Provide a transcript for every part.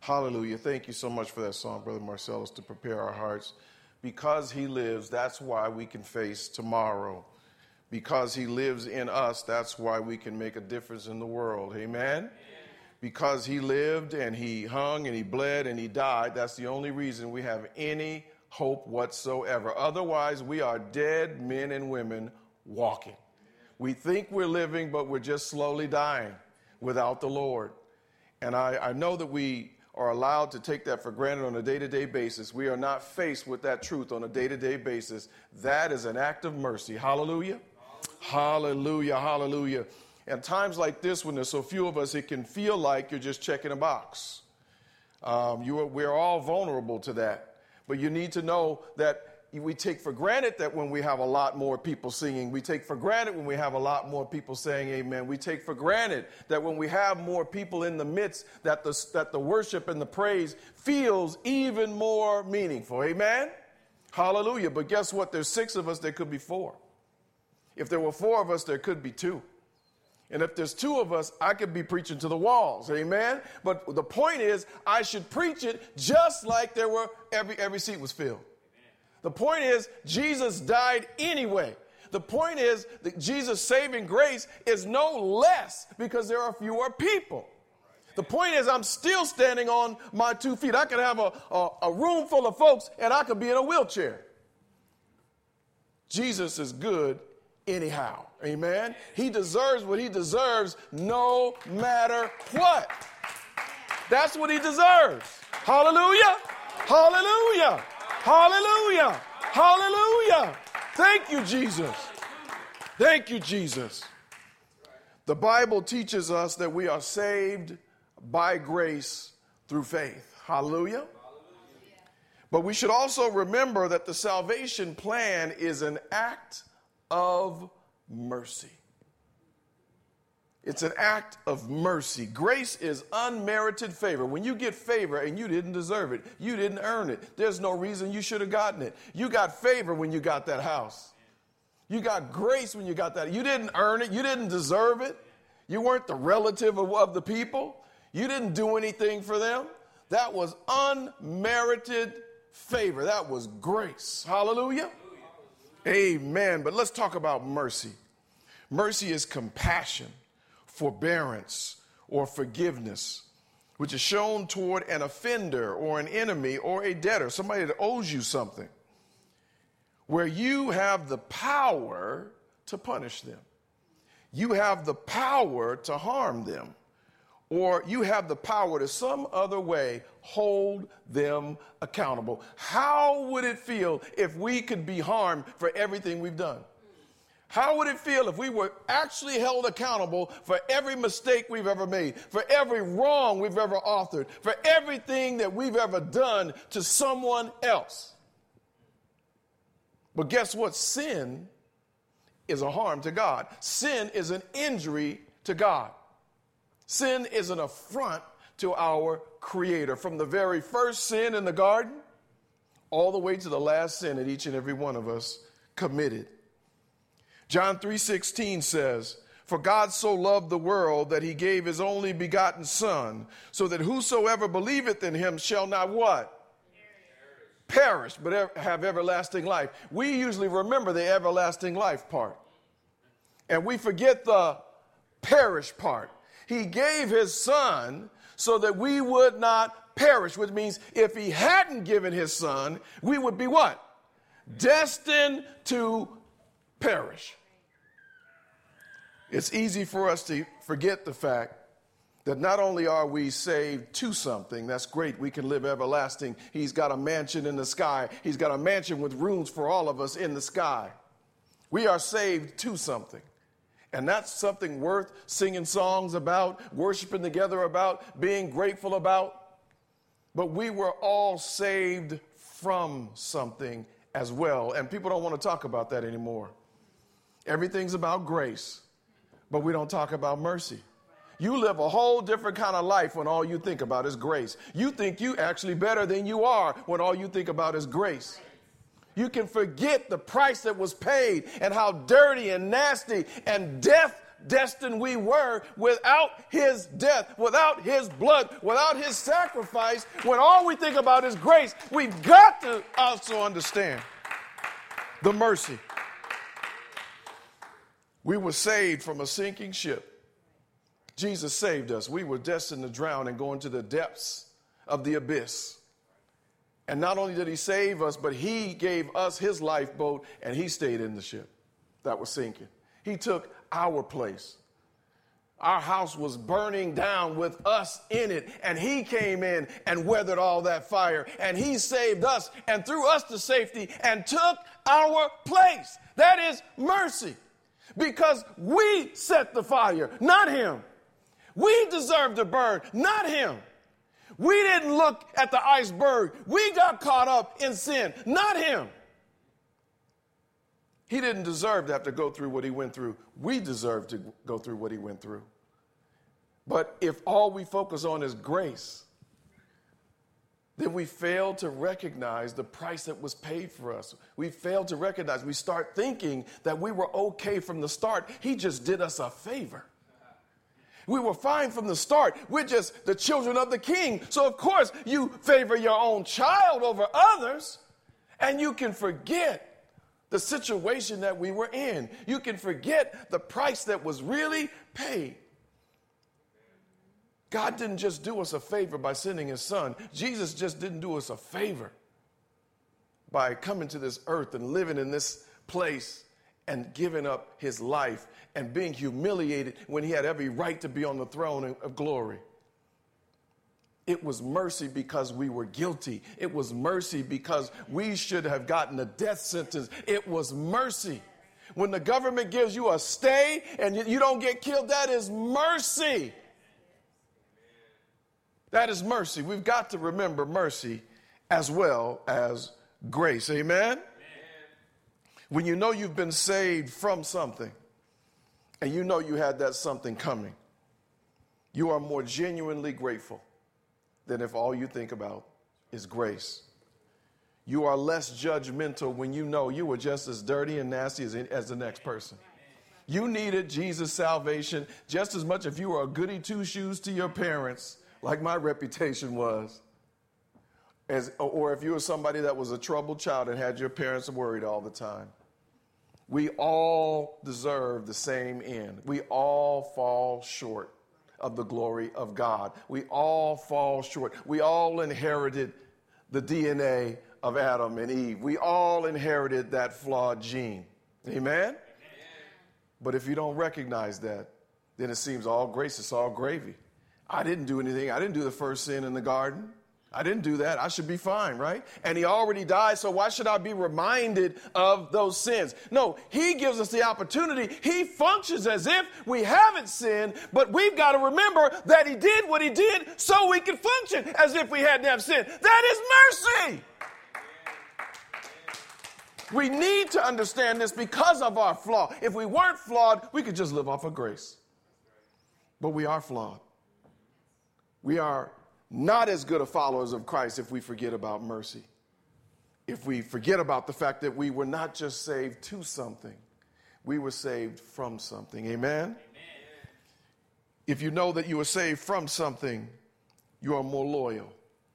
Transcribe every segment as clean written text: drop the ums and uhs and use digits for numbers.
Hallelujah. Thank you so much for that song, Brother Marcellus, to prepare our hearts. Because he lives, that's why we can face tomorrow. Because he lives in us, that's why we can make a difference in the world. Amen? Because he lived and he hung and he bled and he died, that's the only reason we have any hope whatsoever. Otherwise, we are dead men and women walking. We think we're living, but we're just slowly dying without the Lord. And I know that we are allowed to take that for granted on a day-to-day basis. We are not faced with that truth on a day-to-day basis. That is an act of mercy. Hallelujah. Hallelujah. Hallelujah. And times like this, when there's so few of us, it can feel like you're just checking a box. We're all vulnerable to that. But you need to know that we take for granted that when we have a lot more people singing, we take for granted when we have a lot more people saying amen. We take for granted that when we have more people in the midst, that the worship and the praise feels even more meaningful. Amen? Hallelujah. But guess what? There's 6 of us, there could be 4. If there were 4 of us, there could be 2. And if there's 2 of us, I could be preaching to the walls. Amen? But the point is, I should preach it just like there were every seat was filled. The point is, Jesus died anyway. The point is that Jesus' saving grace is no less because there are fewer people. The point is, I'm still standing on my 2 feet. I could have a room full of folks and I could be in a wheelchair. Jesus is good anyhow. Amen. He deserves what he deserves no matter what. That's what he deserves. Hallelujah. Hallelujah. Hallelujah. Hallelujah. Thank you, Jesus. Thank you, Jesus. The Bible teaches us that we are saved by grace through faith. Hallelujah. But we should also remember that the salvation plan is an act of mercy. It's an act of mercy. Grace is unmerited favor. When you get favor and you didn't deserve it, you didn't earn it, there's no reason you should have gotten it. You got favor when you got that house. You got grace when you got that. You didn't earn it. You didn't deserve it. You weren't the relative of the people. You didn't do anything for them. That was unmerited favor. That was grace. Hallelujah. Amen. But let's talk about mercy. Mercy is compassion, forbearance, or forgiveness, which is shown toward an offender or an enemy or a debtor, somebody that owes you something, where you have the power to punish them. You have the power to harm them, or you have the power to some other way hold them accountable. How would it feel if we could be harmed for everything we've done? How would it feel if we were actually held accountable for every mistake we've ever made, for every wrong we've ever authored, for everything that we've ever done to someone else? But guess what? Sin is a harm to God. Sin is an injury to God. Sin is an affront to our Creator. From the very first sin in the garden, all the way to the last sin that each and every one of us committed. John 3:16 says, "For God so loved the world that he gave his only begotten Son, so that whosoever believeth in him shall not" what? Perish, but have everlasting life. We usually remember the everlasting life part, and we forget the perish part. He gave his Son so that we would not perish, which means if he hadn't given his Son, we would be what? Destined to perish. It's easy for us to forget the fact that not only are we saved to something, that's great, we can live everlasting. He's got a mansion in the sky. He's got a mansion with rooms for all of us in the sky. We are saved to something. And that's something worth singing songs about, worshiping together about, being grateful about. But we were all saved from something as well. And people don't want to talk about that anymore. Everything's about grace, but we don't talk about mercy. You live a whole different kind of life when all you think about is grace. You think you actually better than you are when all you think about is grace. You can forget the price that was paid and how dirty and nasty and death destined we were without his death, without his blood, without his sacrifice. When all we think about is grace, we've got to also understand the mercy. We were saved from a sinking ship. Jesus saved us. We were destined to drown and go into the depths of the abyss. And not only did he save us, but he gave us his lifeboat, and he stayed in the ship that was sinking. He took our place. Our house was burning down with us in it, and he came in and weathered all that fire, and he saved us and threw us to safety and took our place. That is mercy, because we set the fire, not him. We deserve to burn, not him. We didn't look at the iceberg. We got caught up in sin, not him. He didn't deserve to have to go through what he went through. We deserve to go through what he went through. But if all we focus on is grace, then we fail to recognize the price that was paid for us. We fail to recognize, we start thinking that we were okay from the start. He just did us a favor. We were fine from the start. We're just the children of the king. So, of course, you favor your own child over others, and you can forget the situation that we were in. You can forget the price that was really paid. God didn't just do us a favor by sending his son. Jesus just didn't do us a favor by coming to this earth and living in this place and giving up his life and being humiliated when he had every right to be on the throne of glory. It was mercy because we were guilty. It was mercy because we should have gotten a death sentence. It was mercy. When the government gives you a stay and you don't get killed, that is mercy. That is mercy. We've got to remember mercy as well as grace. Amen? When you know you've been saved from something and you know you had that something coming, you are more genuinely grateful than if all you think about is grace. You are less judgmental when you know you were just as dirty and nasty as the next person. You needed Jesus' salvation just as much if you were a goody two-shoes to your parents, like my reputation was, or if you were somebody that was a troubled child and had your parents worried all the time. We all deserve the same end. We all fall short of the glory of God. We all fall short. We all inherited the DNA of Adam and Eve. We all inherited that flawed gene. Amen? But if you don't recognize that, then it seems all grace, it's all gravy. I didn't do anything. I didn't do the first sin in the garden. I didn't do that. I should be fine, right? And he already died, so why should I be reminded of those sins? No, he gives us the opportunity. He functions as if we haven't sinned, but we've got to remember that he did what he did so we can function as if we hadn't have sinned. That is mercy. We need to understand this because of our flaw. If we weren't flawed, we could just live off of grace. But we are flawed. We are not as good a followers of Christ if we forget about mercy. If we forget about the fact that we were not just saved to something, we were saved from something. Amen? Amen. If you know that you were saved from something, you are more loyal.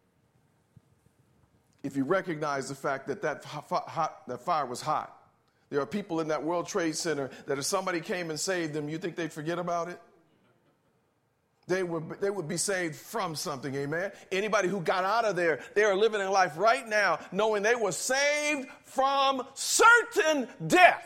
If you recognize the fact that that fire was hot, there are people in that World Trade Center that if somebody came and saved them, you think they'd forget about it? They would be saved from something, amen? Anybody who got out of there, they are living in life right now knowing they were saved from certain death.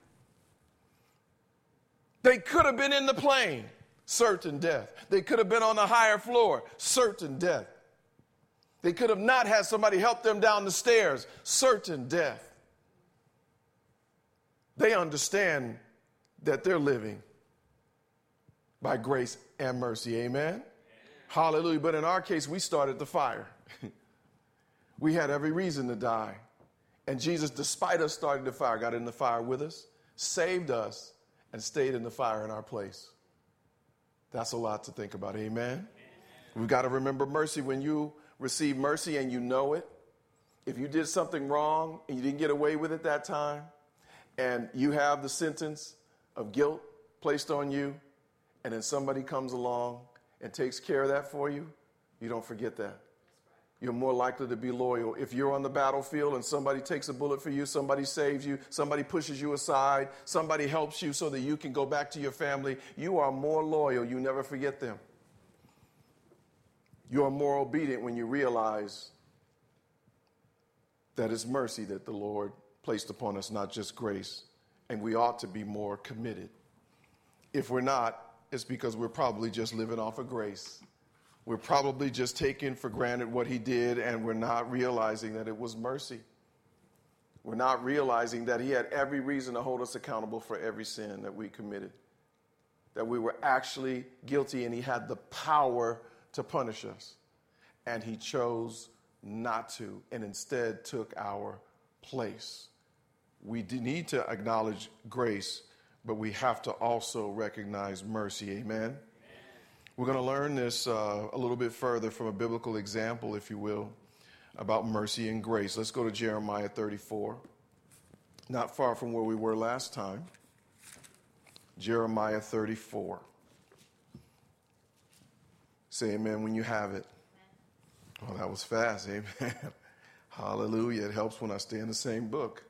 They could have been in the plane, certain death. They could have been on the higher floor, certain death. They could have not had somebody help them down the stairs, certain death. They understand that they're living by grace and mercy. Amen? Amen? Hallelujah. But in our case, we started the fire. We had every reason to die. And Jesus, despite us starting the fire, got in the fire with us, saved us, and stayed in the fire in our place. That's a lot to think about. Amen? Amen. We've got to remember mercy. When you receive mercy and you know it, if you did something wrong and you didn't get away with it that time, and you have the sentence of guilt placed on you, and then somebody comes along and takes care of that for you, you don't forget that. You're more likely to be loyal. If you're on the battlefield and somebody takes a bullet for you, somebody saves you, somebody pushes you aside, somebody helps you so that you can go back to your family, you are more loyal. You never forget them. You are more obedient when you realize that it's mercy that the Lord placed upon us, not just grace. And we ought to be more committed. If we're not, it's because we're probably just living off of grace. We're probably just taking for granted what he did, and we're not realizing that it was mercy. We're not realizing that he had every reason to hold us accountable for every sin that we committed, that we were actually guilty, and he had the power to punish us. And he chose not to, and instead took our place. We need to acknowledge grace, but we have to also recognize mercy. Amen? We're going to learn this a little bit further from a biblical example, if you will, about mercy and grace. Let's go to Jeremiah 34, not far from where we were last time. Jeremiah 34. Say amen when you have it. Oh, that was fast. Amen. Hallelujah. It helps when I stay in the same book.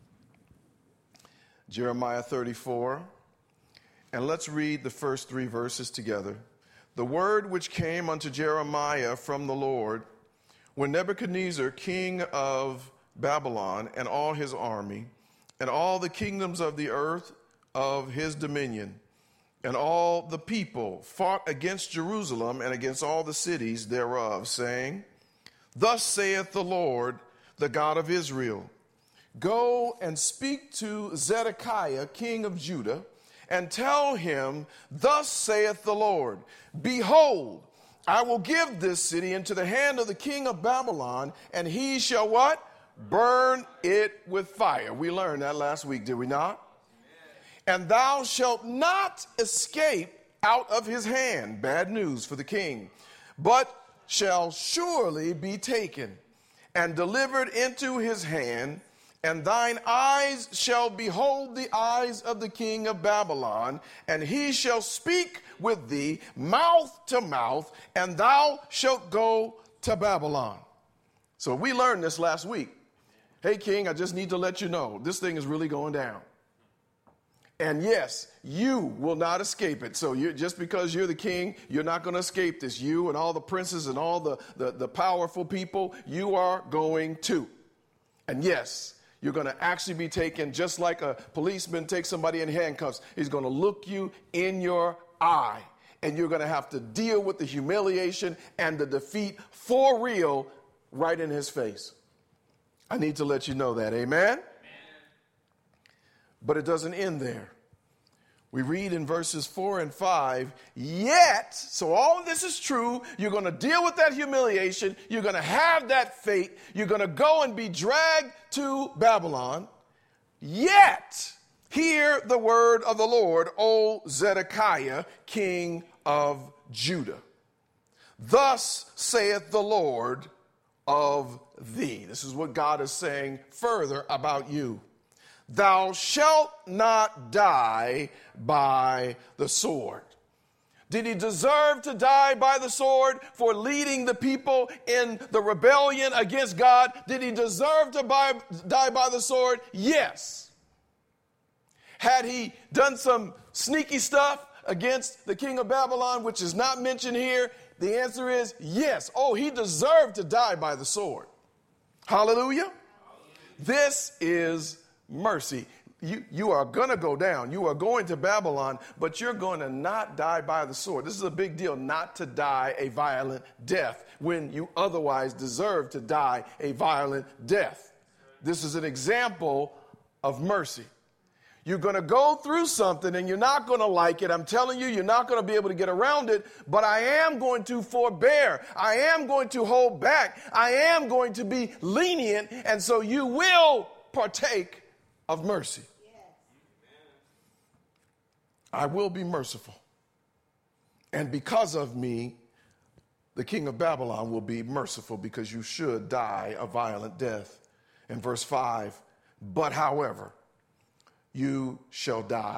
Jeremiah 34. And let's read the first 3 verses together. The word which came unto Jeremiah from the Lord, when Nebuchadnezzar, king of Babylon, and all his army, and all the kingdoms of the earth of his dominion, and all the people fought against Jerusalem and against all the cities thereof, saying, Thus saith the Lord, the God of Israel, Go and speak to Zedekiah, king of Judah, and tell him, Thus saith the Lord, Behold, I will give this city into the hand of the king of Babylon, and he shall what? Burn it with fire. We learned that last week, did we not? Amen. And thou shalt not escape out of his hand. Bad news for the king. But shall surely be taken and delivered into his hand, and thine eyes shall behold the eyes of the king of Babylon, and he shall speak with thee mouth to mouth, and thou shalt go to Babylon. So we learned this last week. Hey, king, I just need to let you know, this thing is really going down. And yes, you will not escape it. So just because you're the king, you're not going to escape this. You and all the princes and all the powerful people, you are going to. And yes, you're going to actually be taken just like a policeman takes somebody in handcuffs. He's going to look you in your eye, and you're going to have to deal with the humiliation and the defeat for real right in his face. I need to let you know that. Amen? But it doesn't end there. We read in verses 4 and 5, yet, so all of this is true, you're going to deal with that humiliation, you're going to have that fate, you're going to go and be dragged to Babylon, yet, hear the word of the Lord, O Zedekiah, king of Judah. Thus saith the Lord of thee. This is what God is saying further about you. Thou shalt not die by the sword. Did he deserve to die by the sword for leading the people in the rebellion against God? Did he deserve to die by the sword? Yes. Had he done some sneaky stuff against the king of Babylon, which is not mentioned here? The answer is yes. Oh, he deserved to die by the sword. Hallelujah. This is mercy. You are going to go down. You are going to Babylon, but you're going to not die by the sword. This is a big deal, not to die a violent death when you otherwise deserve to die a violent death. This is an example of mercy. You're going to go through something and you're not going to like it. I'm telling you, you're not going to be able to get around it, but I am going to forbear. I am going to hold back. I am going to be lenient, and so you will partake of mercy. Yes. I will be merciful. And because of me, the king of Babylon will be merciful, because you should die a violent death. In verse 5, but however, you shall die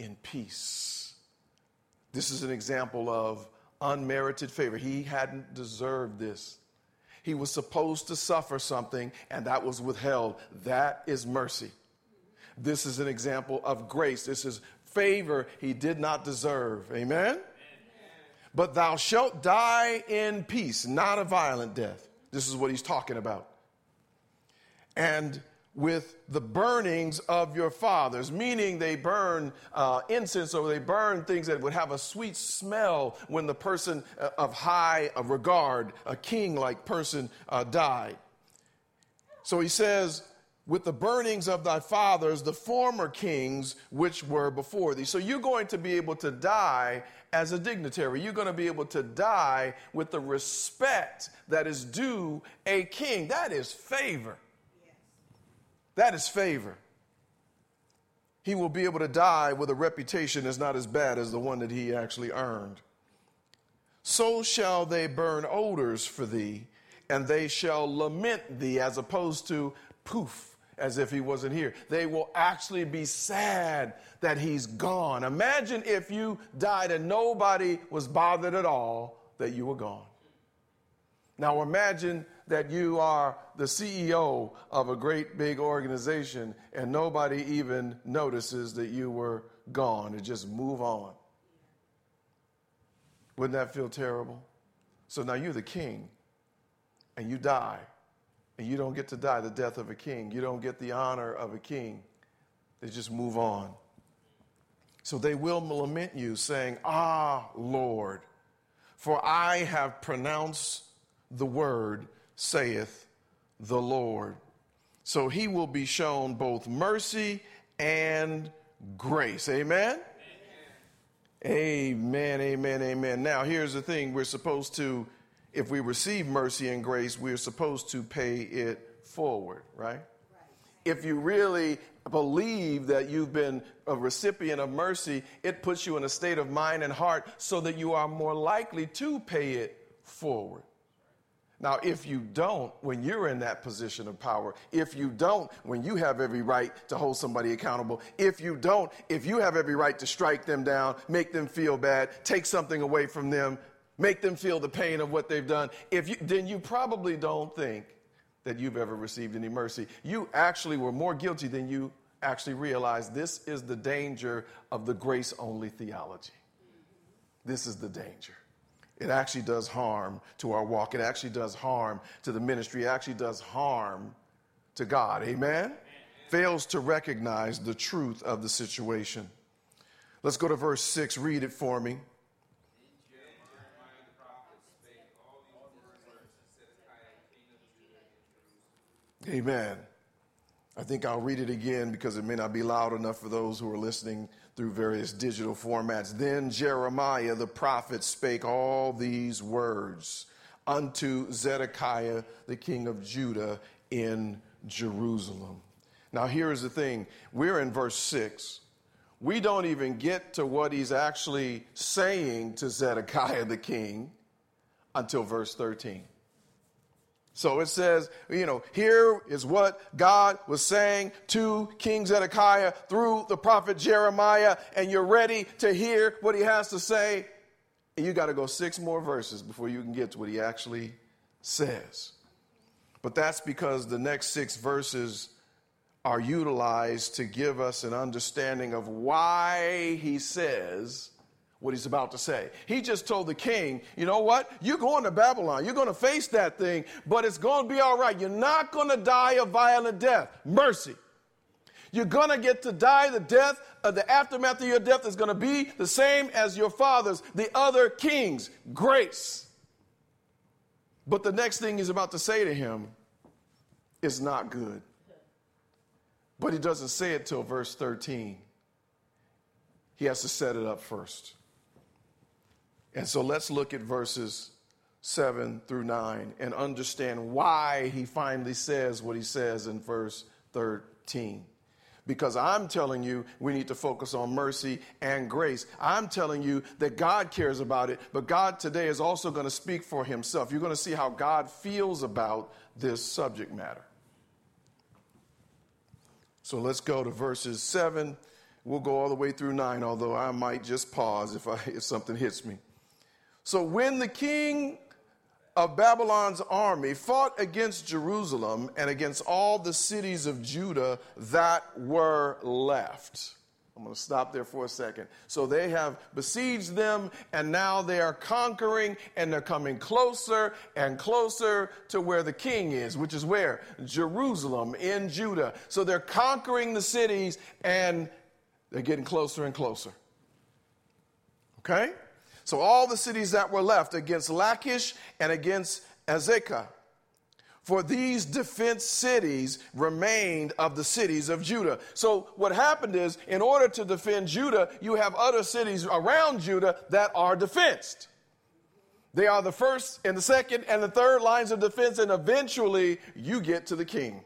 in peace. This is an example of unmerited favor. He hadn't deserved this. He was supposed to suffer something, and that was withheld. That is mercy. This is an example of grace. This is favor he did not deserve. Amen? But thou shalt die in peace, not a violent death. This is what he's talking about. And with the burnings of your fathers, meaning they burn incense, or they burn things that would have a sweet smell when the person of high regard, a king-like person, died. So he says, with the burnings of thy fathers, the former kings which were before thee. So you're going to be able to die as a dignitary. You're going to be able to die with the respect that is due a king. That is favor. That is favor. He will be able to die with a reputation that's not as bad as the one that he actually earned. So shall they burn odors for thee, and they shall lament thee, as opposed to poof, as if he wasn't here. They will actually be sad that he's gone. Imagine if you died and nobody was bothered at all that you were gone. Now imagine that you are the CEO of a great big organization and nobody even notices that you were gone and just move on. Wouldn't that feel terrible? So now you're the king and you die, and you don't get to die the death of a king. You don't get the honor of a king. They just move on. So they will lament you, saying, Ah, Lord, for I have pronounced the word, saith the Lord. So he will be shown both mercy and grace. Amen? Amen, amen, amen. Now, here's the thing. We're supposed to, if we receive mercy and grace, we're supposed to pay it forward, right? If you really believe that you've been a recipient of mercy, it puts you in a state of mind and heart so that you are more likely to pay it forward. Now, if you don't, when you're in that position of power, if you don't, when you have every right to hold somebody accountable, if you don't, if you have every right to strike them down, make them feel bad, take something away from them, make them feel the pain of what they've done, then you probably don't think that you've ever received any mercy. You actually were more guilty than you actually realized. This is the danger of the grace-only theology. This is the danger. It actually does harm to our walk. It actually does harm to the ministry. It actually does harm to God. Amen? Fails to recognize the truth of the situation. Let's go to verse 6. Read it for me. Amen. I think I'll read it again because it may not be loud enough for those who are listening through various digital formats. Then Jeremiah the prophet spake all these words unto Zedekiah the king of Judah in Jerusalem. Now here's the thing. We're in verse 6. We don't even get to what he's actually saying to Zedekiah the king until verse 13. So it says, here is what God was saying to King Zedekiah through the prophet Jeremiah, and you're ready to hear what he has to say. And you got to go 6 more verses before you can get to what he actually says. But that's because the next 6 verses are utilized to give us an understanding of why he says what he's about to say. He just told the king, you know what? You're going to Babylon. You're going to face that thing, but it's going to be all right. You're not going to die a violent death. Mercy. You're going to get to die the death. The aftermath of your death is going to be the same as your fathers, the other kings. Grace. But the next thing he's about to say to him is not good. But he doesn't say it till verse 13. He has to set it up first. And so let's look at verses 7 through 9 and understand why he finally says what he says in verse 13. Because I'm telling you, we need to focus on mercy and grace. I'm telling you that God cares about it, but God today is also going to speak for himself. You're going to see how God feels about this subject matter. So let's go to verses 7 We'll go all the way through 9, although I might just pause if something hits me. So when the king of Babylon's army fought against Jerusalem and against all the cities of Judah that were left. I'm going to stop there for a second. So they have besieged them, and now they are conquering, and they're coming closer and closer to where the king is, which is where? Jerusalem in Judah. So they're conquering the cities, and they're getting closer and closer. Okay? So all the cities that were left against Lachish and against Azekah. For these defense cities remained of the cities of Judah. So what happened is, in order to defend Judah, you have other cities around Judah that are defensed. They are the first and the second and the third lines of defense, and eventually you get to the king.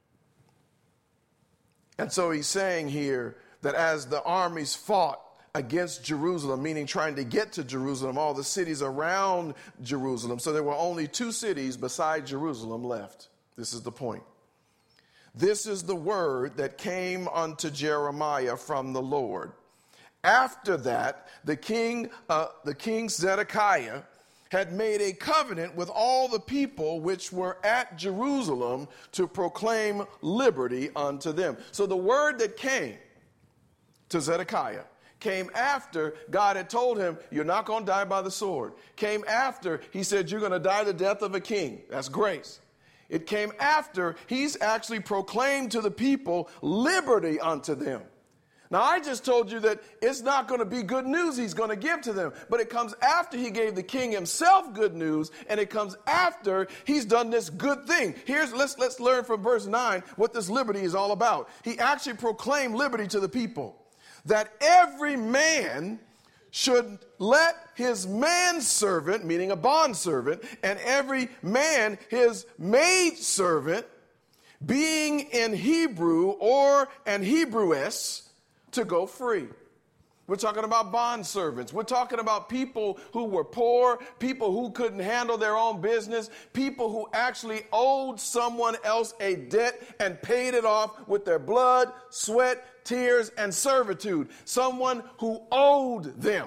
And so he's saying here that as the armies fought against Jerusalem, meaning trying to get to Jerusalem, all the cities around Jerusalem. So there were only 2 cities beside Jerusalem left. This is the point. This is the word that came unto Jeremiah from the Lord. After that, the king Zedekiah had made a covenant with all the people which were at Jerusalem to proclaim liberty unto them. So the word that came to Zedekiah came after God had told him, you're not going to die by the sword. Came after he said, you're going to die the death of a king. That's grace. It came after he's actually proclaimed to the people liberty unto them. Now, I just told you that it's not going to be good news he's going to give to them, but it comes after he gave the king himself good news, and it comes after he's done this good thing. Let's learn from verse 9 what this liberty is all about. He actually proclaimed liberty to the people, that every man should let his manservant, meaning a bondservant, and every man his maidservant, being in Hebrew or an Hebrewess, to go free. We're talking about bondservants. We're talking about people who were poor, people who couldn't handle their own business, people who actually owed someone else a debt and paid it off with their blood, sweat, tears, and servitude. Someone who owed them.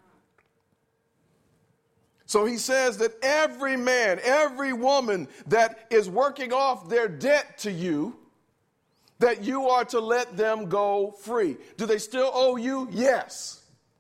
So he says that every man, every woman that is working off their debt to you, that you are to let them go free. Do they still owe you? Yes.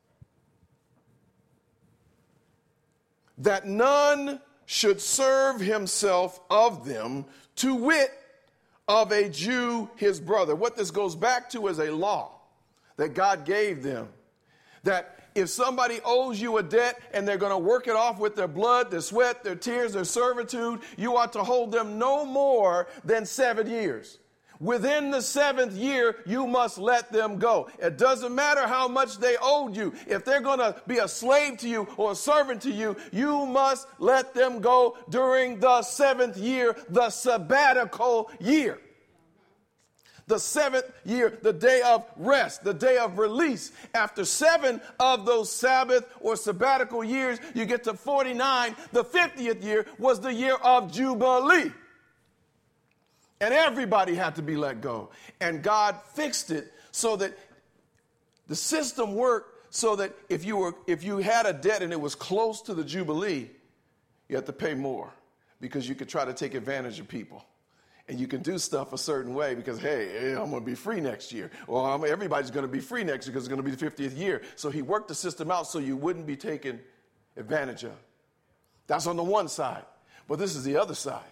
That none should serve himself of them, to wit, of a Jew his brother. What this goes back to is a law that God gave them. That if somebody owes you a debt and they're going to work it off with their blood, their sweat, their tears, their servitude, you ought to hold them no more than 7 years. Within the 7th year, you must let them go. It doesn't matter how much they owed you. If they're going to be a slave to you or a servant to you, you must let them go during the 7th year, the sabbatical year. The 7th year, the day of rest, the day of release. After 7 of those Sabbath or sabbatical years, you get to 49. The 50th year was the year of Jubilee. And everybody had to be let go. And God fixed it so that the system worked so that if you had a debt and it was close to the Jubilee, you had to pay more because you could try to take advantage of people. And you can do stuff a certain way because, hey, I'm going to be free next year. Or everybody's going to be free next year because it's going to be the 50th year. So he worked the system out so you wouldn't be taken advantage of. That's on the one side. But this is the other side.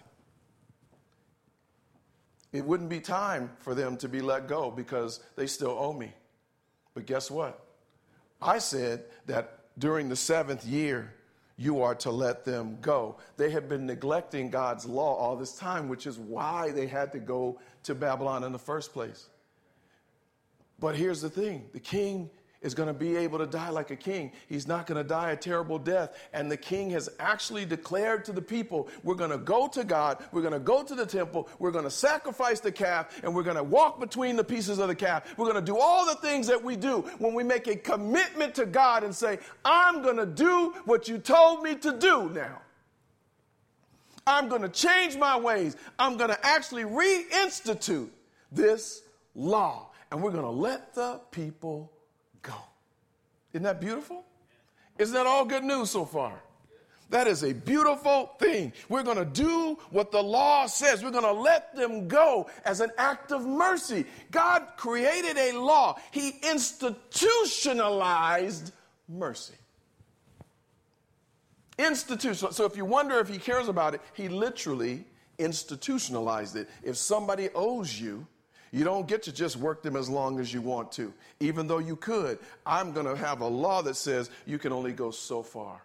It wouldn't be time for them to be let go because they still owe me. But guess what? I said that during the 7th year, you are to let them go. They have been neglecting God's law all this time, which is why they had to go to Babylon in the first place. But here's the thing. The king is going to be able to die like a king. He's not going to die a terrible death. And the king has actually declared to the people, we're going to go to God, we're going to go to the temple, we're going to sacrifice the calf, and we're going to walk between the pieces of the calf. We're going to do all the things that we do when we make a commitment to God and say, I'm going to do what you told me to do now. I'm going to change my ways. I'm going to actually reinstitute this law. and we're going to let the people go. Isn't that beautiful? Isn't that all good news so far? That is a beautiful thing. We're going to do what the law says. We're going to let them go as an act of mercy. God created a law. He institutionalized mercy. Institutional. So if you wonder if he cares about it, he literally institutionalized it. If somebody owes you, you don't get to just work them as long as you want to. Even though you could, I'm going to have a law that says you can only go so far.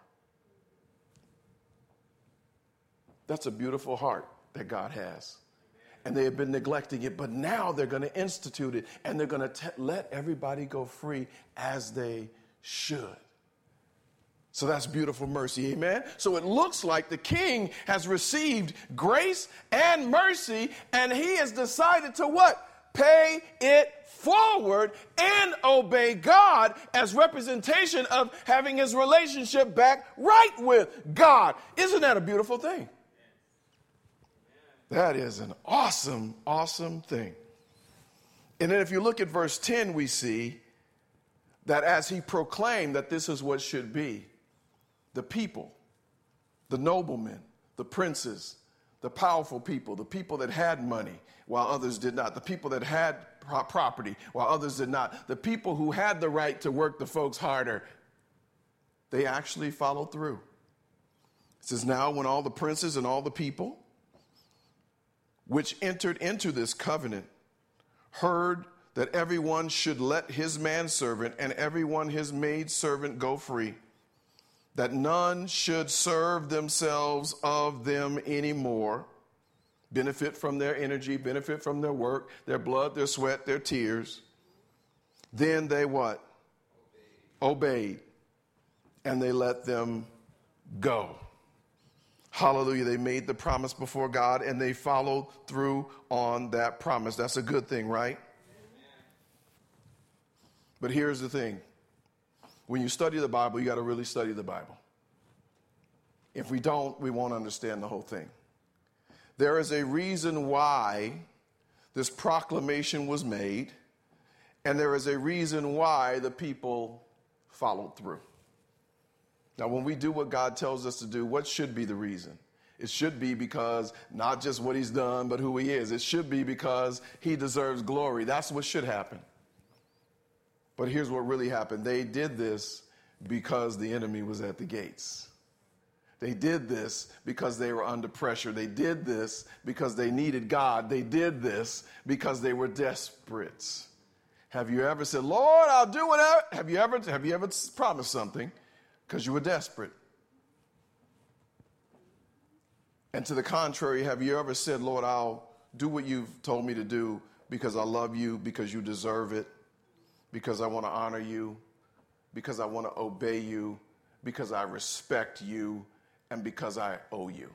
That's a beautiful heart that God has. And they have been neglecting it, but now they're going to institute it, and they're going to let everybody go free as they should. So that's beautiful mercy, amen? So it looks like the king has received grace and mercy, and he has decided to what? Pay it forward and obey God as representation of having his relationship back right with God. Isn't that a beautiful thing? That is an awesome, awesome thing. And then if you look at verse 10, we see that as he proclaimed that this is what should be, the people, the noblemen, the princes, the powerful people, the people that had money while others did not, the people that had property while others did not, the people who had the right to work the folks harder, they actually followed through. It says, now when all the princes and all the people which entered into this covenant heard that everyone should let his manservant and everyone his maidservant go free, that none should serve themselves of them anymore, benefit from their energy, benefit from their work, their blood, their sweat, their tears, then they what? Obeyed. And they let them go. Hallelujah. They made the promise before God and they followed through on that promise. That's a good thing, right? Amen. But here's the thing. When you study the Bible, you got to really study the Bible. If we don't, we won't understand the whole thing. There is a reason why this proclamation was made, and there is a reason why the people followed through. Now, when we do what God tells us to do, what should be the reason? It should be because not just what he's done, but who he is. It should be because he deserves glory. That's what should happen. But here's what really happened. They did this because the enemy was at the gates. They did this because they were under pressure. They did this because they needed God. They did this because they were desperate. Have you ever said, Lord, I'll do whatever? Have you ever promised something because you were desperate? And to the contrary, have you ever said, Lord, I'll do what you've told me to do because I love you, because you deserve it, because I want to honor you, because I want to obey you, because I respect you, and because I owe you?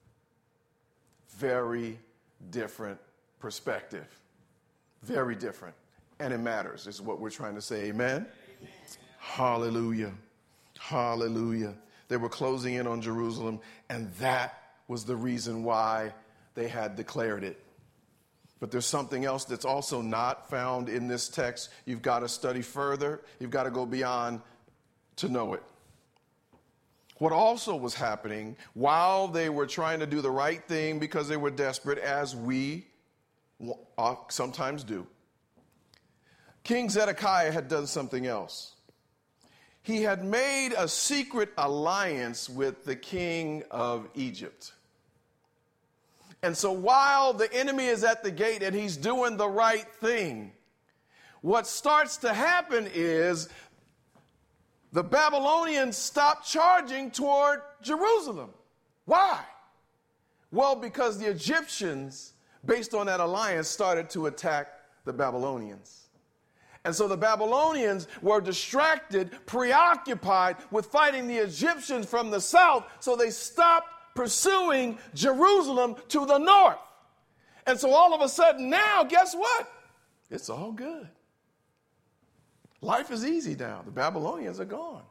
Very different perspective. Very different. And it matters, is what we're trying to say. Amen? Amen. Hallelujah. Hallelujah. They were closing in on Jerusalem, and that was the reason why they had declared it. But there's something else that's also not found in this text. You've got to study further. You've got to go beyond to know it. What also was happening while they were trying to do the right thing because they were desperate, as we sometimes do, King Zedekiah had done something else. He had made a secret alliance with the king of Egypt. And so while the enemy is at the gate and he's doing the right thing, what starts to happen is the Babylonians stop charging toward Jerusalem. Why? Well, because the Egyptians, based on that alliance, started to attack the Babylonians. And so the Babylonians were distracted, preoccupied with fighting the Egyptians from the south, so they stopped pursuing Jerusalem to the north. And so all of a sudden now, guess what? It's all good. Life is easy now. The Babylonians are gone.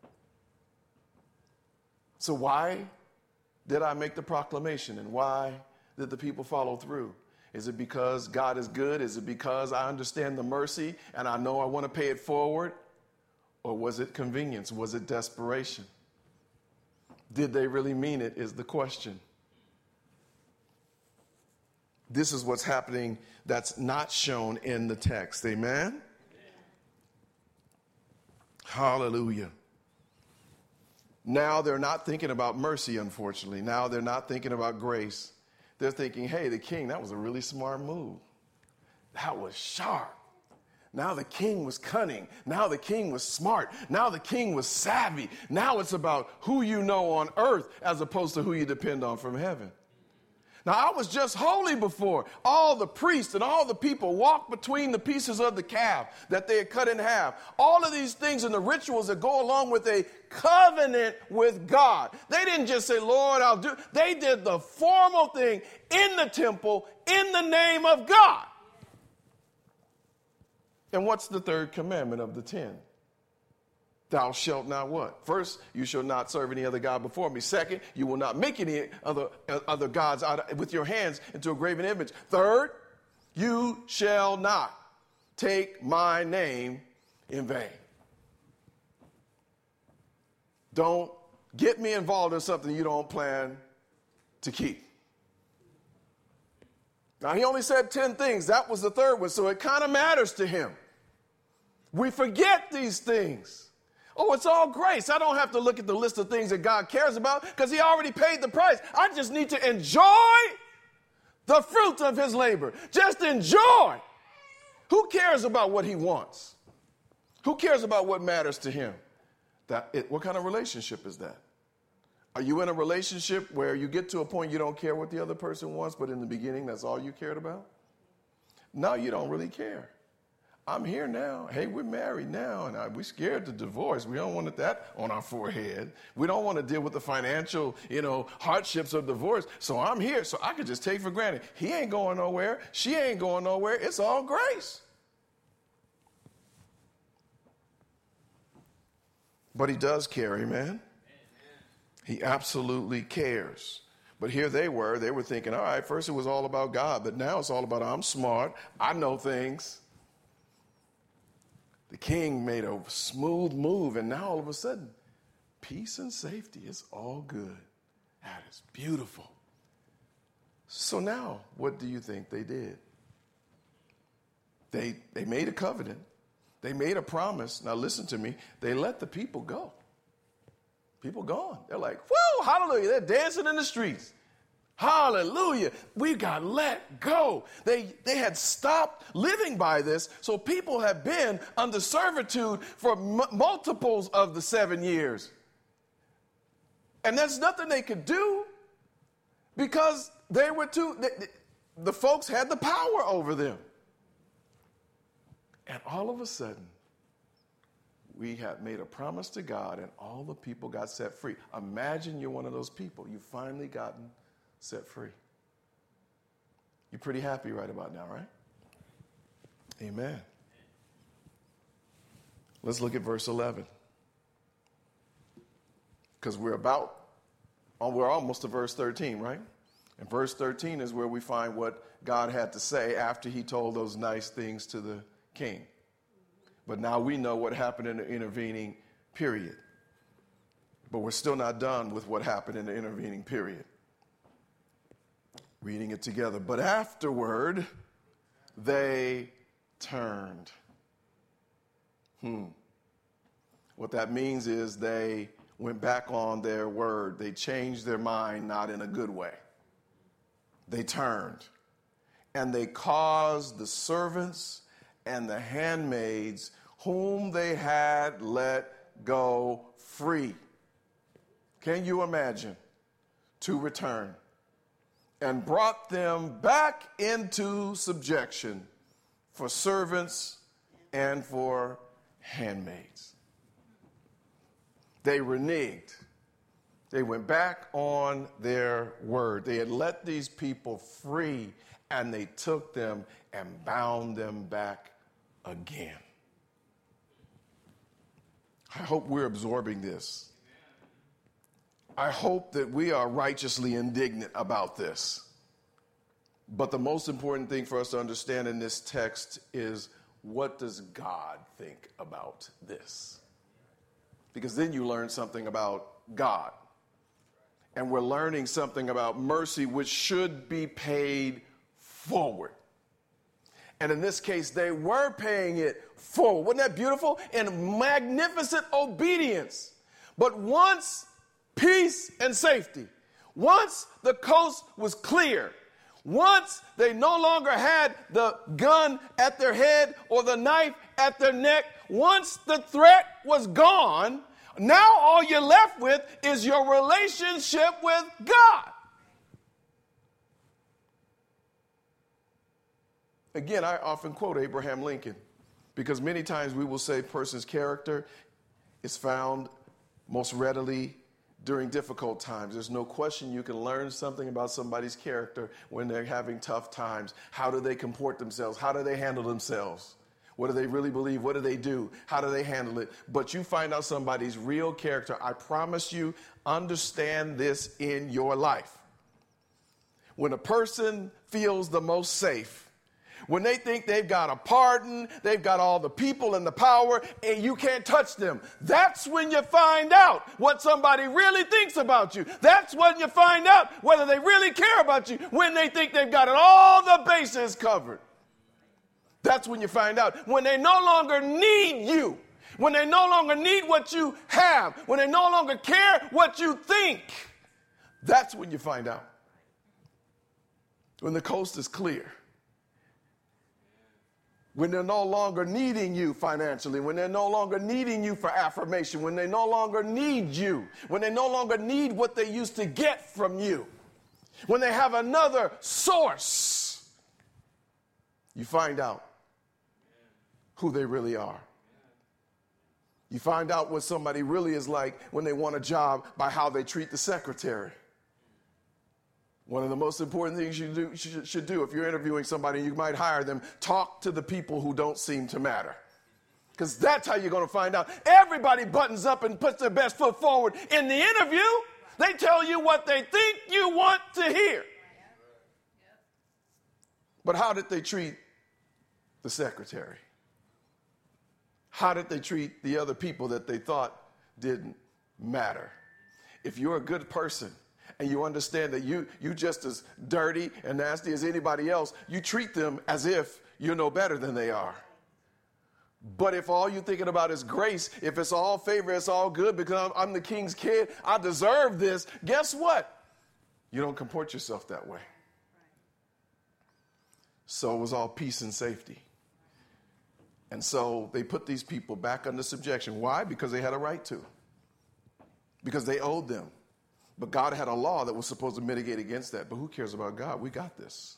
So why did I make the proclamation, and why did the people follow through? Is it because God is good? Is it because I understand the mercy and I know I want to pay it forward? Or was it convenience? Was it desperation? Did they really mean it is the question. This is what's happening that's not shown in the text. Amen? Hallelujah. Now they're not thinking about mercy, unfortunately. Now they're not thinking about grace. They're thinking, hey, the king, that was a really smart move. That was sharp. Now the king was cunning. Now the king was smart. Now the king was savvy. Now it's about who you know on earth as opposed to who you depend on from heaven. Now, I was just holy before. All the priests and all the people walked between the pieces of the calf that they had cut in half. All of these things and the rituals that go along with a covenant with God. They didn't just say, Lord, I'll do. They did the formal thing in the temple in the name of God. And what's the third commandment of the 10? Thou shalt not what? First, you shall not serve any other God before me. Second, you will not make any other gods with your hands into a graven image. Third, you shall not take my name in vain. Don't get me involved in something you don't plan to keep. Now, he only said 10 things. That was the third one, so it kind of matters to him. We forget these things. Oh, it's all grace. I don't have to look at the list of things that God cares about because he already paid the price. I just need to enjoy the fruit of his labor. Just enjoy. Who cares about what he wants? Who cares about what matters to him? What kind of relationship is that? Are you in a relationship where you get to a point you don't care what the other person wants, but in the beginning that's all you cared about? No, you don't really care. I'm here now. Hey, we're married now, and we're scared to divorce. We don't want that on our forehead. We don't want to deal with the financial, hardships of divorce. So I'm here, so I could just take for granted. He ain't going nowhere. She ain't going nowhere. It's all grace. But he does care, amen? He absolutely cares. But here they were thinking, all right, first it was all about God, but now it's all about I'm smart. I know things. The king made a smooth move, and now all of a sudden, peace and safety is all good. That is beautiful. So now, what do you think they did? They made a covenant. They made a promise. Now listen to me. They let the people go. People gone. They're like, whoa, hallelujah. They're dancing in the streets. Hallelujah. We got let go. They had stopped living by this, so people have been under servitude for multiples of the 7 years. And there's nothing they could do because they were the folks had the power over them. And all of a sudden, we had made a promise to God and all the people got set free. Imagine you're one of those people. You've finally gotten set free. You're pretty happy right about now, right? Amen. Let's look at verse 11. Because we're almost to verse 13, right? And verse 13 is where we find what God had to say after he told those nice things to the king. But now we know what happened in the intervening period. But we're still not done with what happened in the intervening period. Reading it together. But afterward, they turned. What that means is they went back on their word. They changed their mind, not in a good way. They turned. And they caused the servants and the handmaids whom they had let go free. Can you imagine? To return. And brought them back into subjection for servants and for handmaids. They reneged. They went back on their word. They had let these people free, and they took them and bound them back again. I hope we're absorbing this. I hope that we are righteously indignant about this. But the most important thing for us to understand in this text is, what does God think about this? Because then you learn something about God. And we're learning something about mercy, which should be paid forward. And in this case, they were paying it forward. Wasn't that beautiful? In magnificent obedience. But once peace and safety, once the coast was clear, once they no longer had the gun at their head or the knife at their neck, once the threat was gone, now all you're left with is your relationship with God. Again, I often quote Abraham Lincoln, because many times we will say a person's character is found most readily during difficult times. There's no question you can learn something about somebody's character when they're having tough times. How do they comport themselves? How do they handle themselves? What do they really believe? What do they do? How do they handle it? But you find out somebody's real character. I promise you, understand this in your life. When a person feels the most safe, when they think they've got a pardon, they've got all the people and the power, and you can't touch them, that's when you find out what somebody really thinks about you. That's when you find out whether they really care about you, when they think they've got all the bases covered. That's when you find out. When they no longer need you, when they no longer need what you have, when they no longer care what you think, that's when you find out. When the coast is clear. When they're no longer needing you financially, when they're no longer needing you for affirmation, when they no longer need you, when they no longer need what they used to get from you, when they have another source, you find out who they really are. You find out what somebody really is like when they want a job by how they treat the secretary. One of the most important things you should do if you're interviewing somebody, you might hire them, talk to the people who don't seem to matter. Because that's how you're going to find out. Everybody buttons up and puts their best foot forward in the interview. They tell you what they think you want to hear. But how did they treat the secretary? How did they treat the other people that they thought didn't matter? If you're a good person, and you understand that you just as dirty and nasty as anybody else, you treat them as if you're no better than they are. But if all you're thinking about is grace, if it's all favor, it's all good because I'm the king's kid, I deserve this, guess what? You don't comport yourself that way. So it was all peace and safety. And so they put these people back under subjection. Why? Because they had a right to. Because they owed them. But God had a law that was supposed to mitigate against that. But who cares about God? We got this.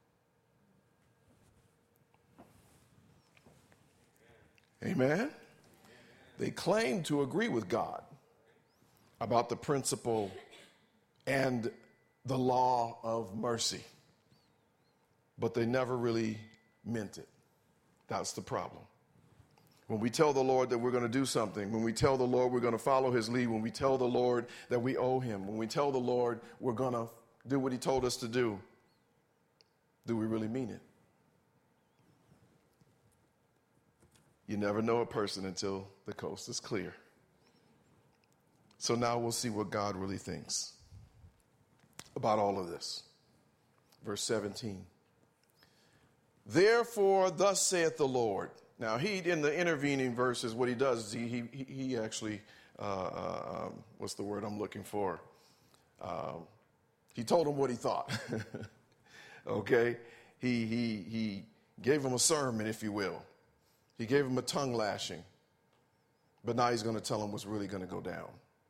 Amen? They claim to agree with God about the principle and the law of mercy. But they never really meant it. That's the problem. When we tell the Lord that we're going to do something, when we tell the Lord we're going to follow his lead, when we tell the Lord that we owe him, when we tell the Lord we're going to do what he told us to do we really mean it? You never know a person until the coast is clear. So now we'll see what God really thinks about all of this. Verse 17. Therefore, thus saith the Lord. Now, in the intervening verses, what he does is he actually, what's the word I'm looking for? He told him what he thought. Okay? He gave him a sermon, if you will. He gave him a tongue lashing. But now he's going to tell him what's really going to go down.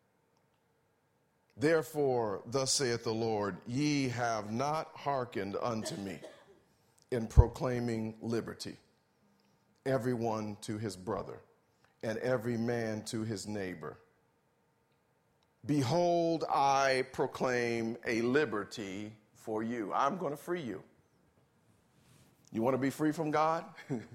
Therefore, thus saith the Lord, ye have not hearkened unto me in proclaiming liberty, everyone to his brother, and every man to his neighbor. Behold, I proclaim a liberty for you. I'm going to free you. You want to be free from God?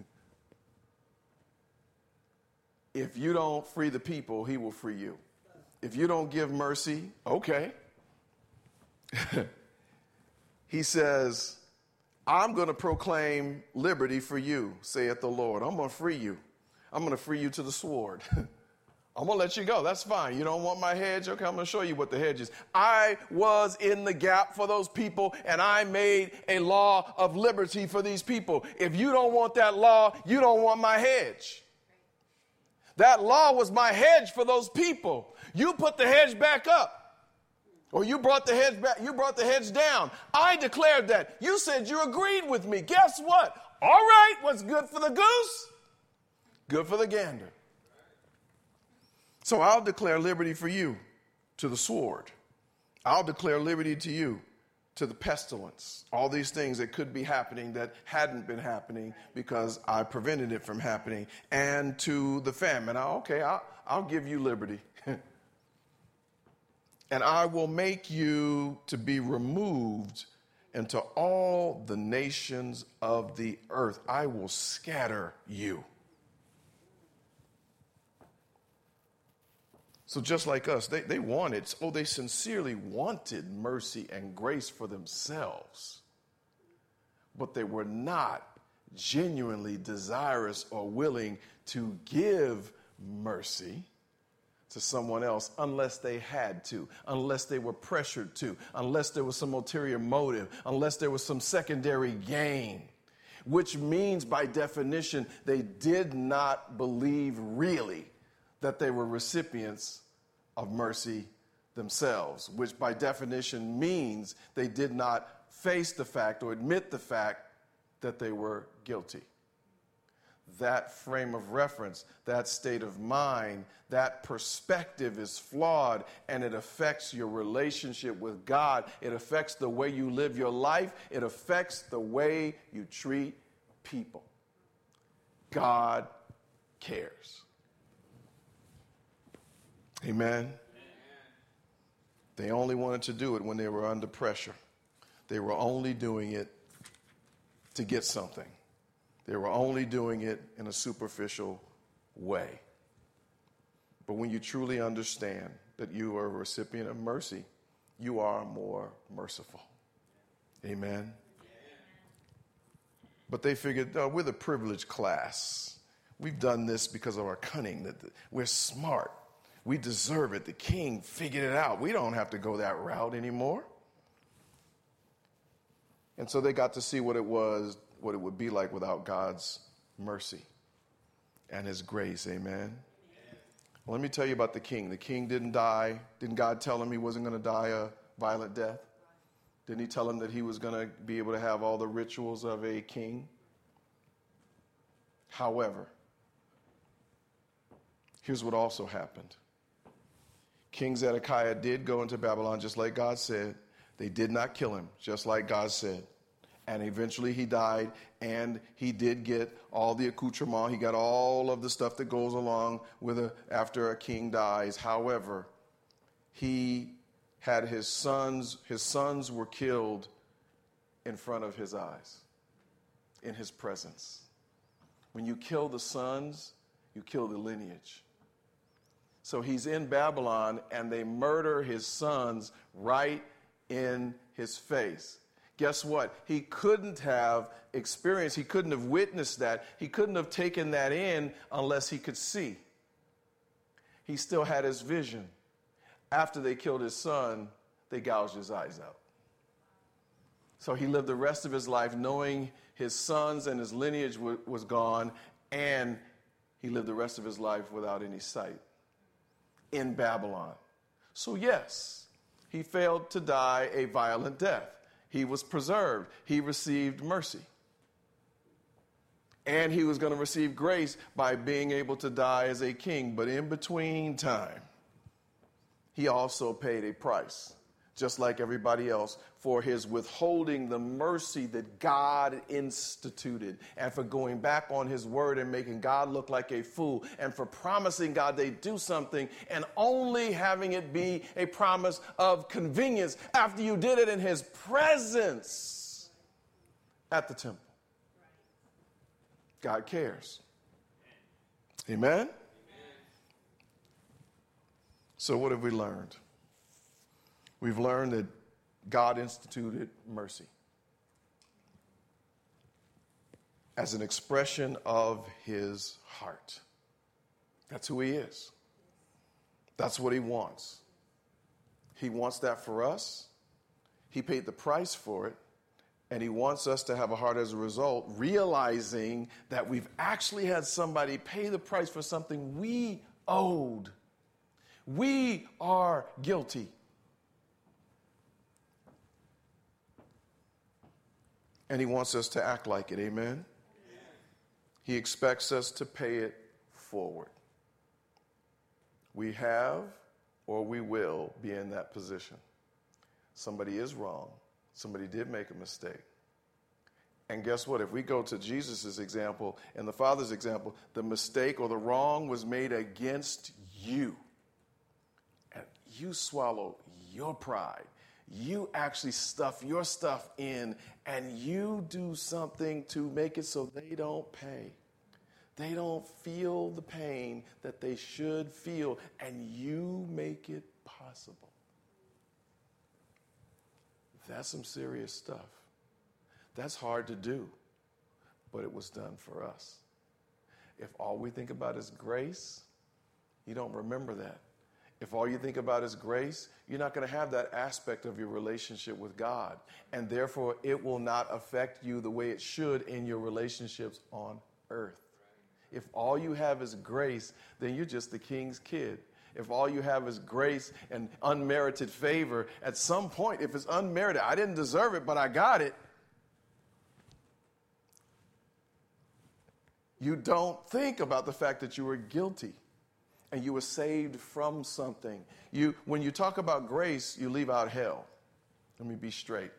If you don't free the people, he will free you. If you don't give mercy, okay. He says, I'm going to proclaim liberty for you, saith the Lord. I'm going to free you. I'm going to free you to the sword. I'm going to let you go. That's fine. You don't want my hedge? Okay, I'm going to show you what the hedge is. I was in the gap for those people, and I made a law of liberty for these people. If you don't want that law, you don't want my hedge. That law was my hedge for those people. You put the hedge back up. Or you brought the hedge back, you brought the hedge down. I declared that. You said you agreed with me. Guess what? All right, what's good for the goose? Good for the gander. So I'll declare liberty for you to the sword. I'll declare liberty to you to the pestilence. All these things that could be happening that hadn't been happening because I prevented it from happening. And to the famine. I'll give you liberty. And I will make you to be removed into all the nations of the earth. I will scatter you. So just like us, they sincerely wanted mercy and grace for themselves. But they were not genuinely desirous or willing to give mercy to someone else unless they had to, unless they were pressured to, unless there was some ulterior motive, unless there was some secondary gain, which means by definition they did not believe really that they were recipients of mercy themselves, which by definition means they did not face the fact or admit the fact that they were guilty. That frame of reference, that state of mind, that perspective is flawed, and it affects your relationship with God. It affects the way you live your life. It affects the way you treat people. God cares. Amen. They only wanted to do it when they were under pressure. They were only doing it to get something. They were only doing it in a superficial way. But when you truly understand that you are a recipient of mercy, you are more merciful. Amen. But they figured, oh, we're the privileged class. We've done this because of our cunning. That we're smart. We deserve it. The king figured it out. We don't have to go that route anymore. And so they got to see what it would be like without God's mercy and his grace. Amen. Well, let me tell you about the king. The king didn't die. Didn't God tell him he wasn't going to die a violent death? Didn't he tell him that he was going to be able to have all the rituals of a king? However, here's what also happened. King Zedekiah did go into Babylon just like God said. They did not kill him, just like God said. And eventually he died, and he did get all the accoutrement. He got all of the stuff that goes along with after a king dies. However, he had his sons were killed in front of his eyes, in his presence. When you kill the sons, you kill the lineage. So he's in Babylon, and they murder his sons right in his face. Guess what? He couldn't have experienced, he couldn't have witnessed that. He couldn't have taken that in unless he could see. He still had his vision. After they killed his son, they gouged his eyes out. So he lived the rest of his life knowing his sons and his lineage was gone, and he lived the rest of his life without any sight in Babylon. So yes, he failed to die a violent death. He was preserved. He received mercy. And he was going to receive grace by being able to die as a king. But in between time, he also paid a price, just like everybody else, for his withholding the mercy that God instituted, and for going back on his word and making God look like a fool, and for promising God they'd do something and only having it be a promise of convenience after you did it in his presence at the temple. God cares. Amen? So what have we learned? We've learned that God instituted mercy. as an expression of his heart. That's who he is. That's what he wants. He wants that for us. He paid the price for it. And he wants us to have a heart as a result, realizing that we've actually had somebody pay the price for something we owed. We are guilty. And he wants us to act like it. Amen? He expects us to pay it forward. We have or we will be in that position. Somebody is wrong. Somebody did make a mistake. And guess what? If we go to Jesus' example and the Father's example, the mistake or the wrong was made against you. And you swallow your pride. You actually stuff your stuff in and you do something to make it so they don't pay. They don't feel the pain that they should feel, and you make it possible. That's some serious stuff. That's hard to do, but it was done for us. If all we think about is grace, you don't remember that. If all you think about is grace, you're not going to have that aspect of your relationship with God, and therefore it will not affect you the way it should in your relationships on earth. If all you have is grace, then you're just the king's kid. If all you have is grace and unmerited favor, at some point, if it's unmerited, I didn't deserve it, but I got it. You don't think about the fact that you were guilty and you were saved from something. When you talk about grace, you leave out hell. Let me be straight.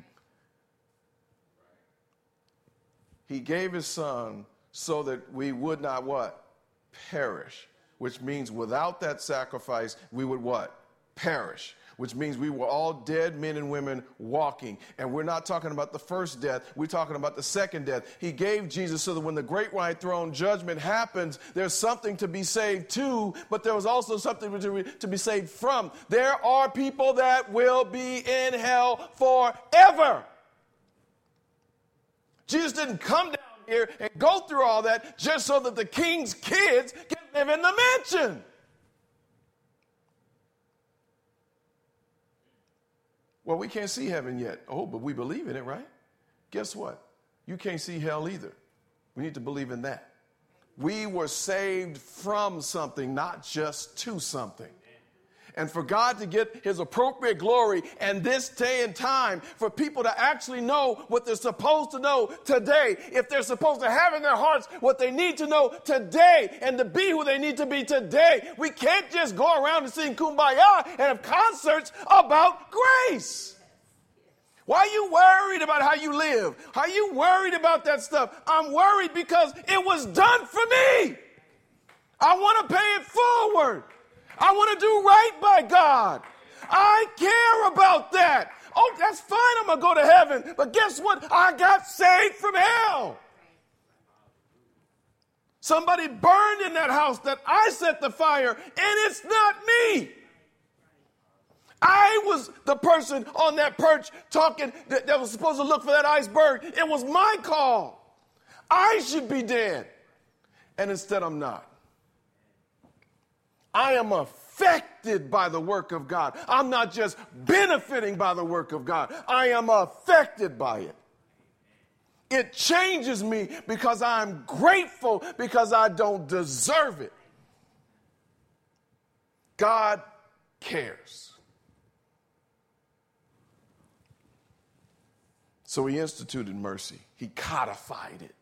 He gave his son so that we would not what? Perish. Which means without that sacrifice, we would what? Perish. Which means we were all dead men and women walking. And we're not talking about the first death. We're talking about the second death. He gave Jesus so that when the great white throne judgment happens, there's something to be saved to, but there was also something to be saved from. There are people that will be in hell forever. Jesus didn't come down here and go through all that just so that the king's kids can live in the mansion. Well, we can't see heaven yet. Oh, but we believe in it, right? Guess what? You can't see hell either. We need to believe in that. We were saved from something, not just to something. And for God to get his appropriate glory and this day and time, for people to actually know what they're supposed to know today, if they're supposed to have in their hearts what they need to know today and to be who they need to be today, we can't just go around and sing Kumbaya and have concerts about grace. Why are you worried about how you live? Are you worried about that stuff? I'm worried because it was done for me. I want to pay it forward. I want to do right by God. I care about that. Oh, that's fine. I'm going to go to heaven. But guess what? I got saved from hell. Somebody burned in that house that I set the fire, and it's not me. I was the person on that perch talking that was supposed to look for that iceberg. It was my call. I should be dead. And instead, I'm not. I am affected by the work of God. I'm not just benefiting by the work of God. I am affected by it. It changes me because I'm grateful because I don't deserve it. God cares. So he instituted mercy. He codified it.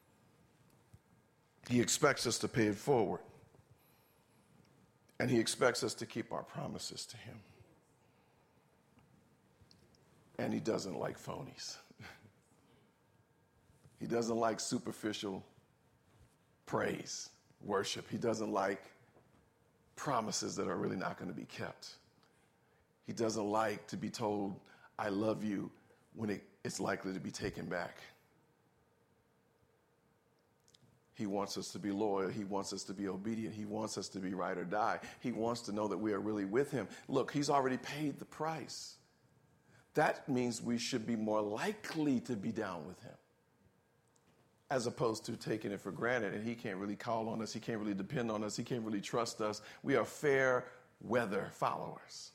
He expects us to pay it forward. And he expects us to keep our promises to him. And he doesn't like phonies. He doesn't like superficial praise, worship. He doesn't like promises that are really not going to be kept. He doesn't like to be told, I love you, when it's likely to be taken back. He wants us to be loyal. He wants us to be obedient. He wants us to be ride or die. He wants to know that we are really with him. Look, he's already paid the price. That means we should be more likely to be down with him. as opposed to taking it for granted. And he can't really call on us. He can't really depend on us. He can't really trust us. We are fair weather followers.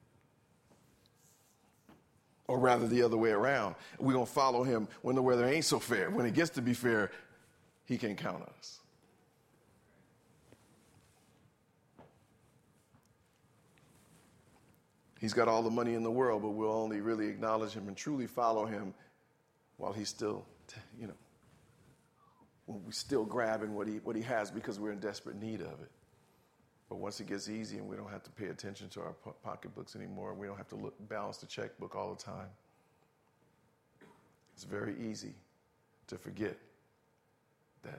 Or rather the other way around. We're going to follow him when the weather ain't so fair. When it gets to be fair, he can't count on us. He's got all the money in the world, but we'll only really acknowledge him and truly follow him while he's still, when we're still grabbing what he has because we're in desperate need of it. But once it gets easy and we don't have to pay attention to our pocketbooks anymore, we don't have to balance the checkbook all the time, it's very easy to forget that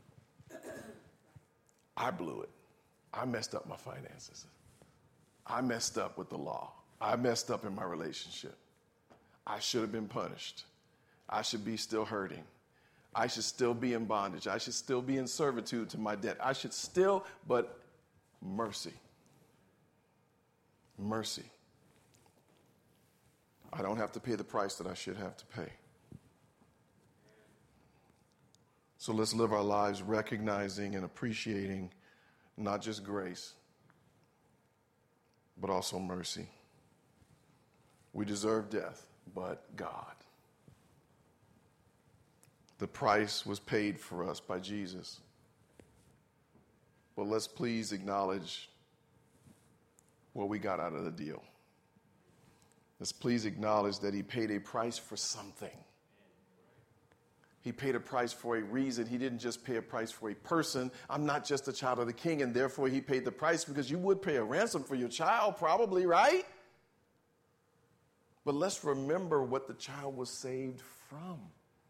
I blew it. I messed up my finances. I messed up with the law. I messed up in my relationship. I should have been punished. I should be still hurting. I should still be in bondage. I should still be in servitude to my debt. I should still, but mercy. Mercy. I don't have to pay the price that I should have to pay. So let's live our lives recognizing and appreciating not just grace, but also mercy. We deserve death, but God. The price was paid for us by Jesus. But let's please acknowledge what we got out of the deal. Let's please acknowledge that he paid a price for something. He paid a price for a reason. He didn't just pay a price for a person. I'm not just a child of the king, and therefore he paid the price, because you would pay a ransom for your child, probably, right? But let's remember what the child was saved from.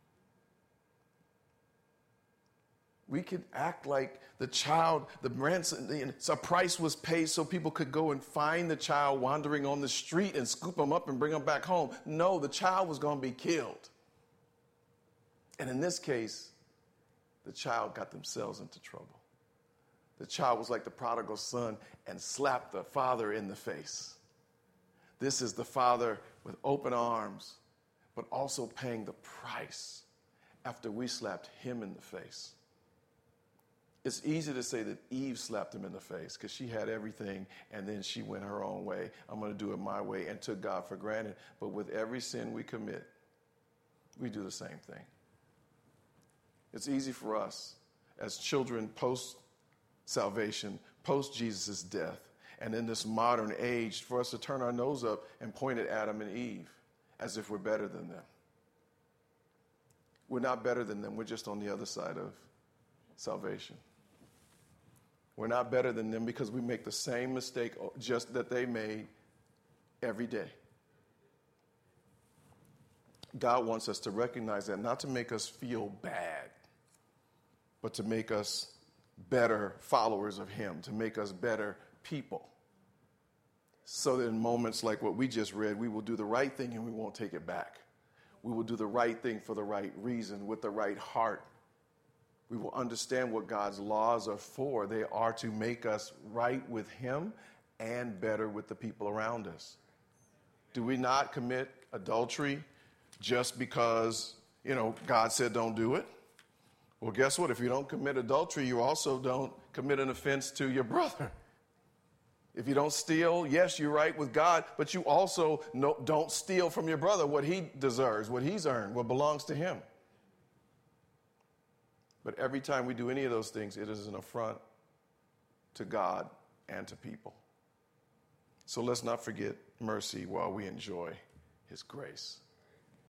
We could act like the child, the ransom, a price was paid so people could go and find the child wandering on the street and scoop him up and bring him back home. No, the child was going to be killed. And in this case, the child got themselves into trouble. The child was like the prodigal son and slapped the father in the face. This is the father with open arms, but also paying the price after we slapped him in the face. It's easy to say that Eve slapped him in the face because she had everything and then she went her own way. I'm going to do it my way, and took God for granted. But with every sin we commit, we do the same thing. It's easy for us as children post-salvation, post-Jesus' death, and in this modern age, for us to turn our nose up and point at Adam and Eve as if we're better than them. We're not better than them. We're just on the other side of salvation. We're not better than them because we make the same mistake just that they made every day. God wants us to recognize that, not to make us feel bad, but to make us better followers of him, to make us better people. So that in moments like what we just read, we will do the right thing and we won't take it back. We will do the right thing for the right reason, with the right heart. We will understand what God's laws are for. They are to make us right with him and better with the people around us. Do we not commit adultery just because, God said don't do it? Well, guess what? If you don't commit adultery, you also don't commit an offense to your brother. If you don't steal, yes, you're right with God, but you also don't steal from your brother what he deserves, what he's earned, what belongs to him. But every time we do any of those things, it is an affront to God and to people. So let's not forget mercy while we enjoy his grace.